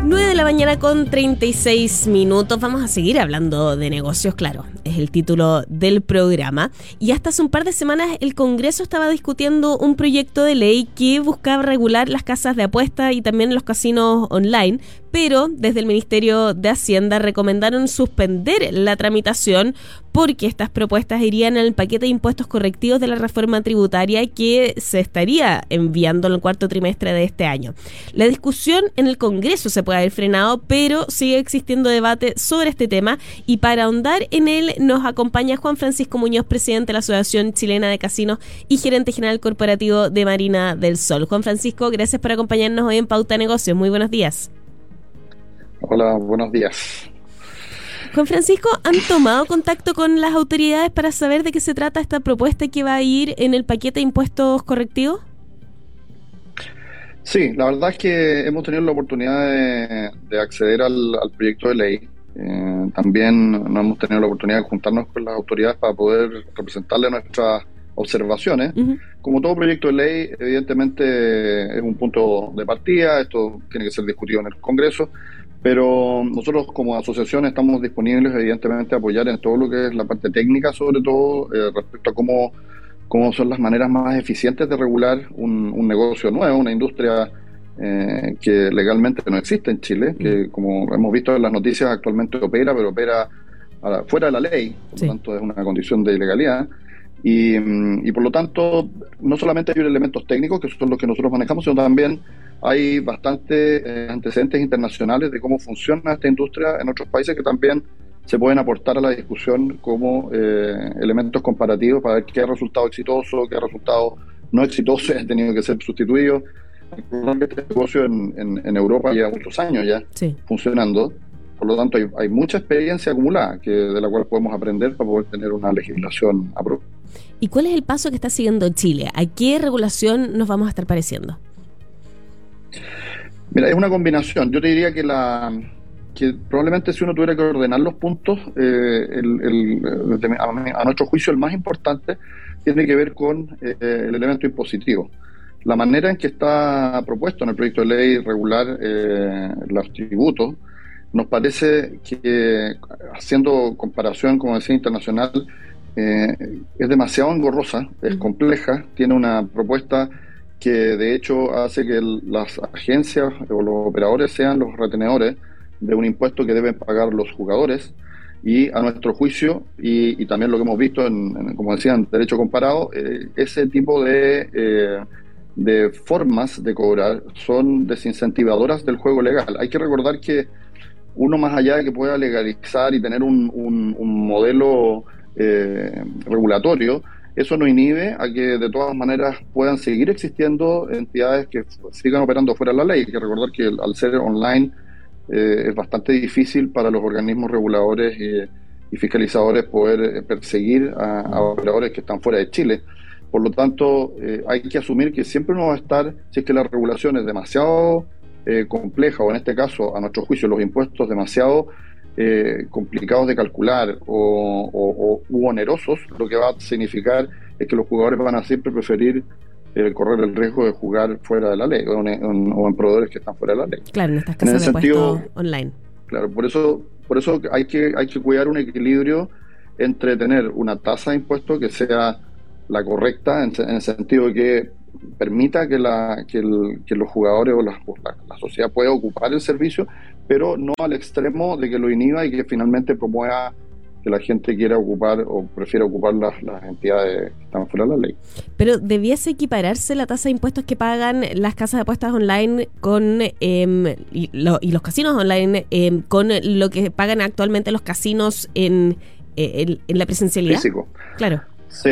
9 de la mañana con 36 minutos. Vamos a seguir hablando de negocios, claro, es el título del programa. Y hasta hace un par de semanas el Congreso estaba discutiendo un proyecto de ley que buscaba regular las casas de apuesta y también los casinos online, pero desde el Ministerio de Hacienda recomendaron suspender la tramitación porque estas propuestas irían en el paquete de impuestos correctivos de la reforma tributaria que se estaría enviando en el cuarto trimestre de este año. La discusión en el Congreso se puede haber frenado, pero sigue existiendo debate sobre este tema, y para ahondar en él nos acompaña Juan Francisco Muñoz, presidente de la Asociación Chilena de Casinos y gerente general corporativo de Marina del Sol. Juan Francisco, gracias por acompañarnos hoy en Pauta Negocios. Muy buenos días. Hola, buenos días. Juan Francisco, ¿han tomado contacto con las autoridades para saber de qué se trata esta propuesta que va a ir en el paquete de impuestos correctivos? Sí, la verdad es que hemos tenido la oportunidad de acceder al proyecto de ley. También no hemos tenido la oportunidad de juntarnos con las autoridades para poder representarle nuestras observaciones. Uh-huh. Como todo proyecto de ley, evidentemente es un punto de partida, esto tiene que ser discutido en el Congreso, pero nosotros como asociación estamos disponibles evidentemente a apoyar en todo lo que es la parte técnica, sobre todo respecto a cómo son las maneras más eficientes de regular un negocio nuevo, una industria que legalmente no existe en Chile, que como hemos visto en las noticias actualmente opera, pero opera fuera de la ley, por lo tanto es una condición de ilegalidad. Y por lo tanto, no solamente hay elementos técnicos, que son los que nosotros manejamos, sino también hay bastantes antecedentes internacionales de cómo funciona esta industria en otros países que también se pueden aportar a la discusión como elementos comparativos para ver qué ha resultado exitoso, qué ha resultado no exitoso y ha tenido que ser sustituido. Este negocio en Europa lleva muchos años ya funcionando, por lo tanto hay mucha experiencia acumulada de la cual podemos aprender para poder tener una legislación aprobada. ¿Y cuál es el paso que está siguiendo Chile? ¿A qué regulación nos vamos a estar pareciendo? Mira, es una combinación. Yo te diría que probablemente si uno tuviera que ordenar los puntos, a nuestro juicio el más importante tiene que ver con el elemento impositivo. La manera en que está propuesto en el proyecto de ley regular los tributos, nos parece que, haciendo comparación, como decía, internacional, es demasiado engorrosa, es compleja, tiene una propuesta que de hecho hace que las agencias o los operadores sean los retenedores de un impuesto que deben pagar los jugadores, y a nuestro juicio, y también lo que hemos visto como decía, en derecho comparado, ese tipo de formas de cobrar son desincentivadoras del juego legal. Hay que recordar que uno, más allá de que pueda legalizar y tener un modelo regulatorio, eso no inhibe a que de todas maneras puedan seguir existiendo entidades que sigan operando fuera de la ley. Hay que recordar que al ser online es bastante difícil para los organismos reguladores y fiscalizadores poder perseguir a operadores que están fuera de Chile. Por lo tanto, hay que asumir que siempre uno va a estar, si es que la regulación es demasiado compleja, o en este caso, a nuestro juicio, los impuestos demasiado complicados de calcular u onerosos, lo que va a significar es que los jugadores van a siempre preferir correr el riesgo de jugar fuera de la ley o en proveedores que están fuera de la ley. Claro, en estas casas de apuestas online. Claro, por eso hay que cuidar un equilibrio entre tener una tasa de impuestos que sea la correcta, en el sentido de que permita que los jugadores o la sociedad pueda ocupar el servicio, pero no al extremo de que lo inhiba y que finalmente promueva que la gente quiera ocupar o prefiera ocupar las entidades que están fuera de la ley. Pero ¿debiese equipararse la tasa de impuestos que pagan las casas de apuestas online con y los casinos online con lo que pagan actualmente los casinos en la presencialidad? Físico. Claro. Sí,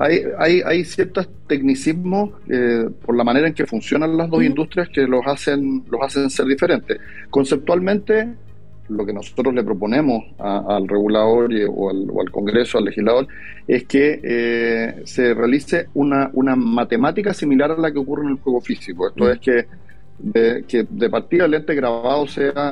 hay ciertos tecnicismos por la manera en que funcionan las dos industrias que los hacen ser diferentes. Conceptualmente, lo que nosotros le proponemos al regulador o al Congreso, al legislador, es que se realice una matemática similar a la que ocurre en el juego físico. Esto es que de partida el ente grabado sea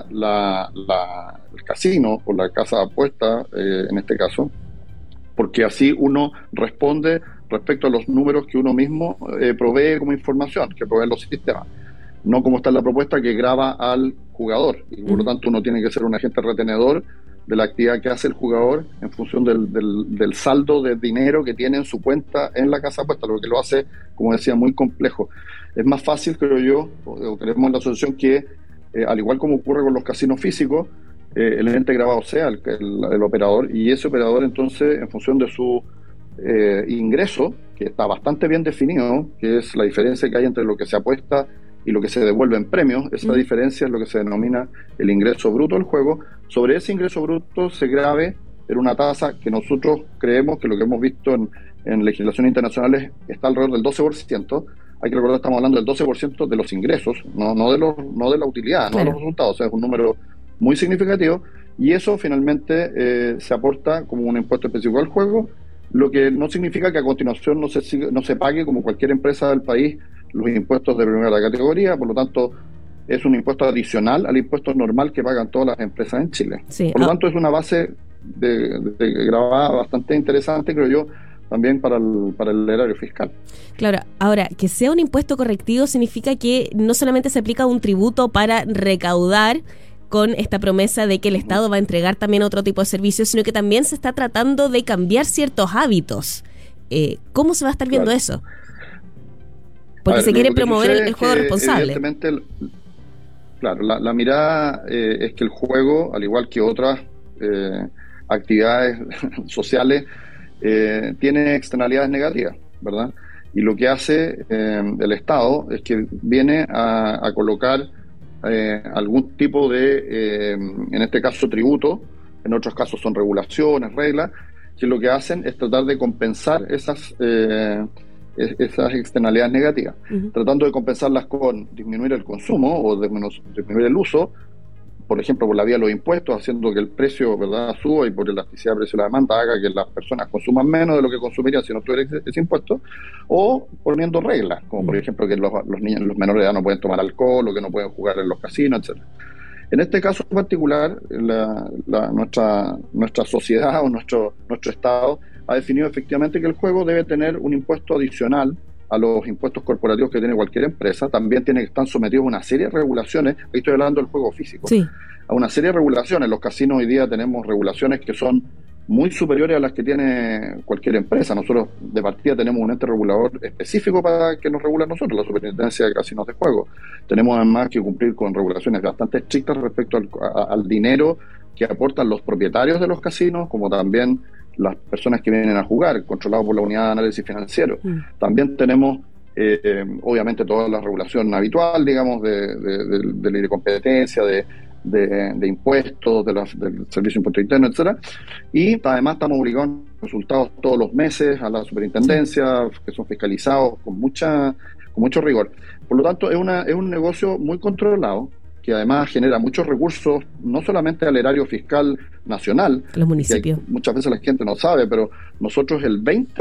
el casino o la casa de apuesta, en este caso, porque así uno responde respecto a los números que uno mismo provee como información, que proveen los sistemas. no como está en la propuesta, que grava al jugador, y por lo tanto uno tiene que ser un agente retenedor de la actividad que hace el jugador en función del saldo de dinero que tiene en su cuenta en la casa apuesta, lo que lo hace, como decía, muy complejo. Es más fácil, creo yo, o creemos en la asociación, que al igual como ocurre con los casinos físicos, el ente grabado sea el operador, y ese operador entonces, en función de su ingreso, que está bastante bien definido, que es la diferencia que hay entre lo que se apuesta y lo que se devuelve en premios, esa diferencia es lo que se denomina el ingreso bruto del juego. Sobre ese ingreso bruto se grave en una tasa que nosotros creemos que lo que hemos visto en legislaciones internacionales está alrededor del 12%. Hay que recordar que estamos hablando del 12% de los ingresos, no de la utilidad, no de los resultados. O sea, es un número muy significativo, y eso finalmente se aporta como un impuesto específico al juego, lo que no significa que a continuación no se pague, como cualquier empresa del país, los impuestos de primera categoría. Por lo tanto, es un impuesto adicional al impuesto normal que pagan todas las empresas en Chile. Sí. Por lo tanto, es una base de grabada bastante interesante, creo yo, también para el erario fiscal. Claro, ahora, que sea un impuesto correctivo significa que no solamente se aplica un tributo para recaudar, con esta promesa de que el Estado va a entregar también otro tipo de servicios, sino que también se está tratando de cambiar ciertos hábitos. ¿Cómo se va a estar viendo eso? Porque se quiere promover el juego responsable. Evidentemente, claro, la mirada es que el juego, al igual que otras actividades sociales, tiene externalidades negativas, ¿verdad? Y lo que hace el Estado es que viene a colocar algún tipo de, en este caso, tributo, en otros casos son regulaciones, reglas, que lo que hacen es tratar de compensar esas externalidades negativas, tratando de compensarlas con disminuir el consumo o disminuir el uso, por ejemplo, por la vía de los impuestos, haciendo que el precio, ¿verdad?, suba, y por elasticidad del precio de la demanda haga que las personas consuman menos de lo que consumirían si no tuviera ese impuesto, o poniendo reglas, como por ejemplo que los niños, los menores de edad no pueden tomar alcohol, o que no pueden jugar en los casinos, etcétera. En este caso en particular, nuestra sociedad o nuestro Estado ha definido efectivamente que el juego debe tener un impuesto adicional a los impuestos corporativos que tiene cualquier empresa. También tiene que estar sometidos a una serie de regulaciones. Ahí estoy hablando del juego físico. Sí. A una serie de regulaciones. Los casinos hoy día tenemos regulaciones que son muy superiores a las que tiene cualquier empresa. Nosotros de partida tenemos un ente regulador específico para que nos regula a nosotros, la Superintendencia de Casinos de Juego. Tenemos además que cumplir con regulaciones bastante estrictas respecto al dinero que aportan los propietarios de los casinos, como también las personas que vienen a jugar, controlado por la Unidad de Análisis Financiero. También tenemos, obviamente, toda la regulación habitual, digamos, de ley de competencia, de impuestos, del Servicio de Impuesto Interno, etcétera. Y además estamos obligados a resultados todos los meses a la superintendencia, que son fiscalizados con mucho rigor. Por lo tanto, es un negocio muy controlado, que además genera muchos recursos, no solamente al erario fiscal nacional, los municipios. Muchas veces la gente no sabe, pero nosotros el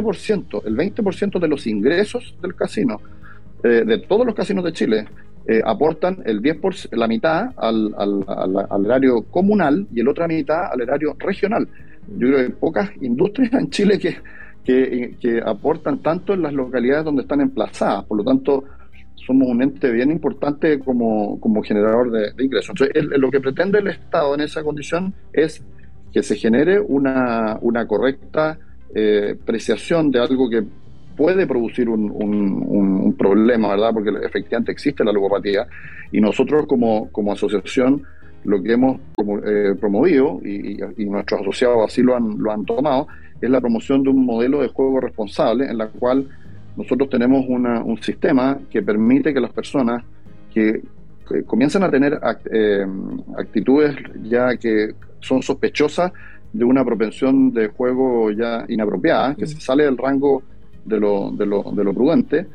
20% de los ingresos del casino, de todos los casinos de Chile, aportan el 10%, la mitad al erario comunal y la otra mitad al erario regional. Yo creo que hay pocas industrias en Chile que aportan tanto en las localidades donde están emplazadas. Por lo tanto, somos un ente bien importante como generador de ingresos. Entonces, lo que pretende el Estado en esa condición es que se genere una correcta apreciación de algo que puede producir un problema, ¿verdad? Porque efectivamente existe la ludopatía, y nosotros como asociación lo que hemos promovido, y nuestros asociados así lo han tomado, es la promoción de un modelo de juego responsable, en la cual nosotros tenemos un sistema que permite que las personas que comienzan a tener actitudes ya que son sospechosas de una propensión de juego ya inapropiada, que se sale del rango de lo prudente,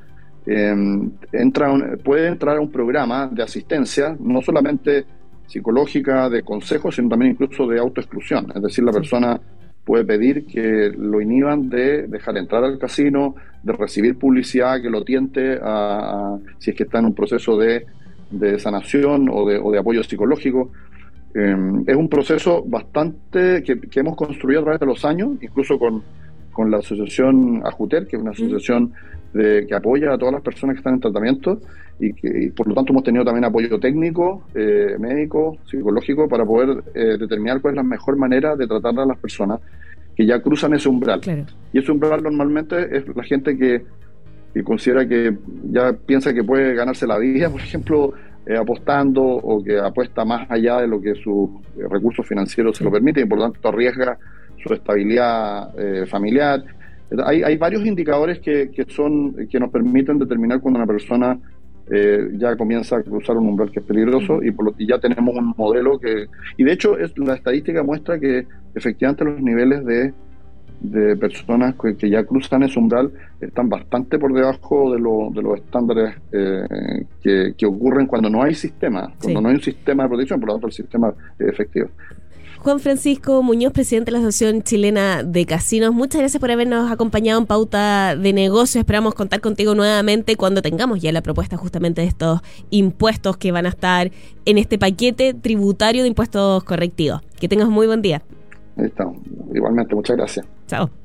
puede entrar a un programa de asistencia, no solamente psicológica, de consejo, sino también incluso de autoexclusión. Es decir, la persona puede pedir que lo inhiban de dejar entrar al casino, de recibir publicidad que lo tiente si es que está en un proceso de sanación o de apoyo psicológico. Es un proceso bastante que hemos construido a través de los años, incluso con con la asociación AJUTER, que es una asociación que apoya a todas las personas que están en tratamiento y por lo tanto hemos tenido también apoyo técnico, médico, psicológico, para poder determinar cuál es la mejor manera de tratar a las personas que ya cruzan ese umbral. Claro. Y ese umbral normalmente es la gente que considera que ya piensa que puede ganarse la vida, por ejemplo, apostando, o que apuesta más allá de lo que sus recursos financieros se lo permiten, y por lo tanto arriesga su estabilidad familiar. Hay varios indicadores que nos permiten determinar cuando una persona ya comienza a cruzar un umbral que es peligroso, y ya tenemos un modelo y de hecho la estadística muestra que efectivamente los niveles de personas que ya cruzan ese umbral están bastante por debajo de los estándares que ocurren cuando no hay sistema, cuando no hay un sistema de protección, por lo tanto el sistema es efectivo. Juan Francisco Muñoz, presidente de la Asociación Chilena de Casinos, muchas gracias por habernos acompañado en Pauta de Negocio. Esperamos contar contigo nuevamente cuando tengamos ya la propuesta justamente de estos impuestos que van a estar en este paquete tributario de impuestos correctivos. Que tengas muy buen día. Ahí estamos. Igualmente, muchas gracias. Chao.